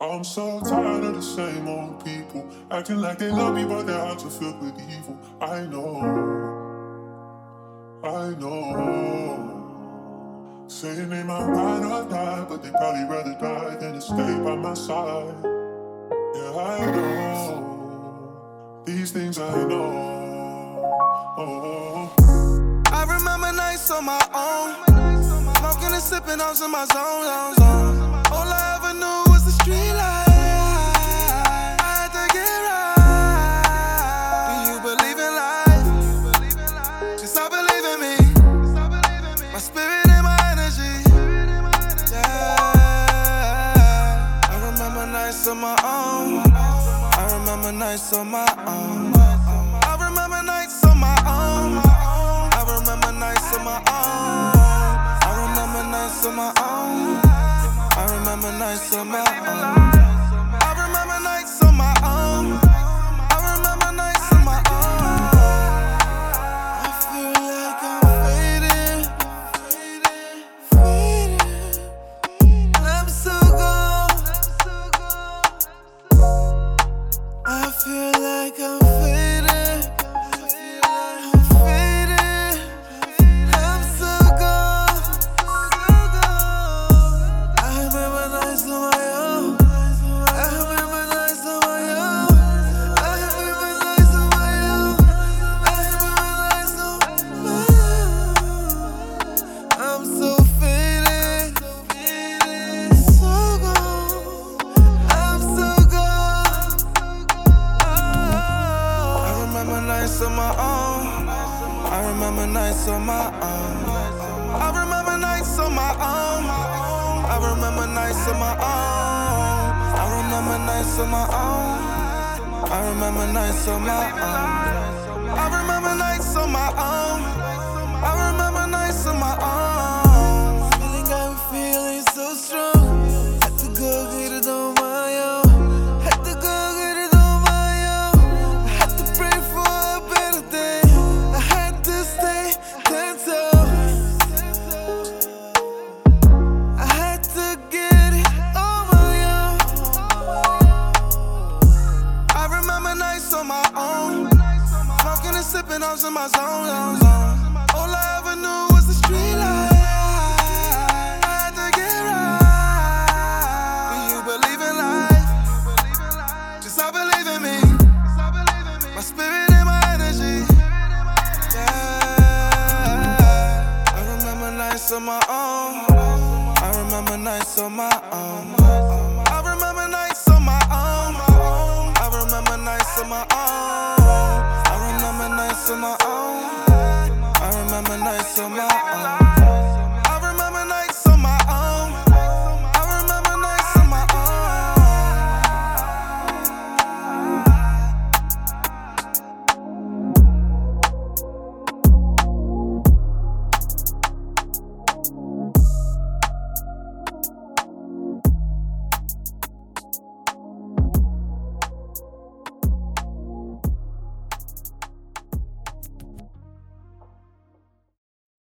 I'm so tired of the same old people acting like they love me, but their hearts are filled with evil. I know. Saying they might ride or die, but they probably rather die than to stay by my side. Yeah, I know. These things I know. I remember nights on my own, smoking and sipping on some of my zone. All I ever knew was the street life. I had to get right. Do you believe in life? Just I believe in me. My spirit and my energy. Yeah. I remember nights on my own. I remember nights on my own. I remember nights on my own. I remember nights on my own. I remember nights on my own. I remember nights on my own. I remember nights on my own. I remember nights on my own. I feel like I'm fading. I'm so gone. I feel like I'm fading. On my own. I remember nights on my own. I remember nights on my own. I remember nights on my own. I remember nights on my own. I remember nights on my own. I remember nights on my own. I remember nights on my own. Feeling got me feeling so strong. Had to go get it on my own. Had to go get it on my own. I had to pray for a better day. I had to stay 10 toes. I had to get it on my own. I remember nights on my own, smoking and sipping on some of my zone. All I ever knew was the street life. I had to get right. Do you believe in life? Just I believe in me. My spirit and my energy. Yeah. I remember nights on my own. I remember nights on my own. I remember nights on my own. I remember nights on my own. I remember nights on my own. I remember nights on my own.